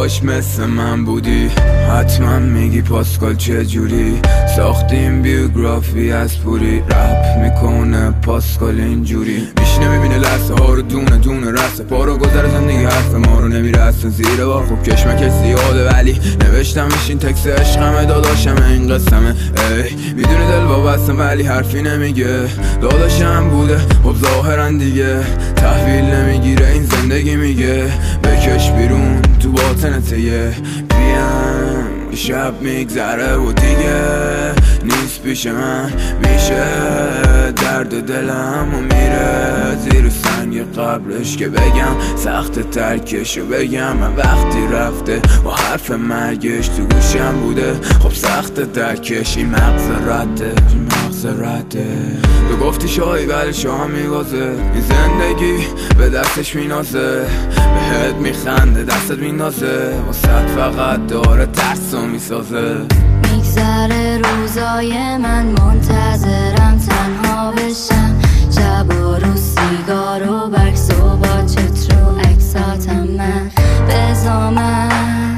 کاش مثل من بودی. حتما میگی پاسکال چجوری ساختیم بیوگرافی از پوری. رپ میکنه پاسکال اینجوری میشنه میبینه لحظه ها رو دونه دونه رسه پا رو گذر زندگی حرف ما رو نمیرسه زیر بار. خوب کشمکش زیاده ولی نوشتمش این تکس عشقمه داداشمه این قسمه. ای میدونه دل وابستم ولی حرفی نمیگه داداشم بوده خب ظاهرا دیگه تحویل نمیگیره این زندگی میگه بکش بیرون تو باطنته یه پیم شب میگذره و دیگه نیست پیش من میشه درد دلم و میره زیر سنگ قبلش که بگم سخت ترکشو بگم من وقتی رفته و حرف مرگش تو گوشم بوده خب سخت درکش این مغز رده تو گفتی شاهی ولی شاه میوازه این زندگی به دستش مینازه بهت میخنده دستت مینازه واسه فقط داره ترسو میسازه. میگذره روزای من منتظرم تنها بشم شب و روز سیگار و بکس و با چت رو اکساتم من بزامن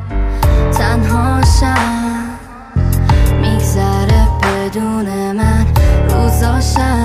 تنها شم میگذره بدون من روزاشم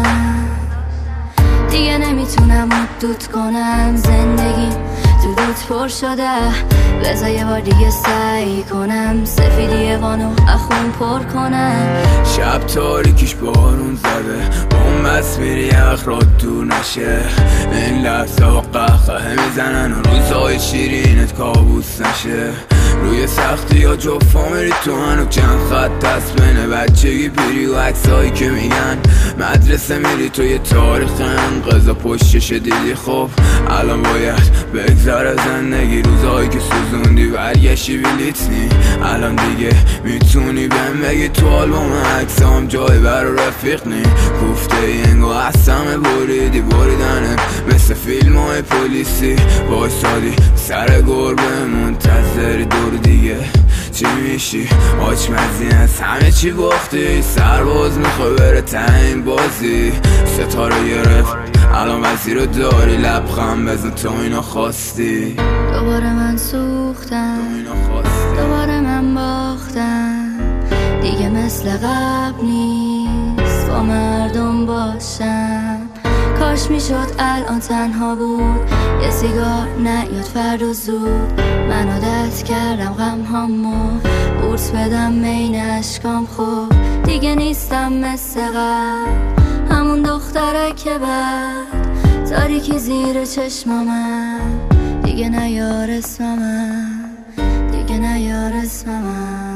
دیگه نمیتونم مدود کنم زندگی تو دوت پر شده بذار یه بار دیگه سعی کنم سفیدی وانو اخون پر کنم. شب تاریکیش بارون زده با اون بس میری اخرات دور نشه این لحظه ها قهقه میزنن و روزای شیرینت کابوس نشه روی سختی ها جفا میری تو هنو چند خط دست بینه بچگی پیری و عکسایی که میگن مدرسه میری تو یه تاریخ انقضا پشتش دیدی خب الان باید بگذره زندگی روزایی که سوزوندی برگشتی بلیتنی الان دیگه میتونی بهم بگی تو آلبوم عکسام جای برا رفیق نی گفته اینگو اصلا بریدنه مثل فیلم های پلیسی وایسادی سر گربه منتظری دور دیگه چی میشی آچمزین از همه چی باختی سرباز میخوای بره تاین بازی ستاره گرفت الان وزیر داری لبخند بزن تو اینا خواستی دوباره من سوختم دوباره من باختم دیگه مثل قبل نیست با مردم باشم کاش میشد الان تنها بود یه سیگار نیاد فردا زود من عادت کردم غم هامو بورس بدم بین اشکام خوب دیگه نیستم مثل قبل همون دختره که بعد تاریکی زیر چشمامم دیگه نیار اسمم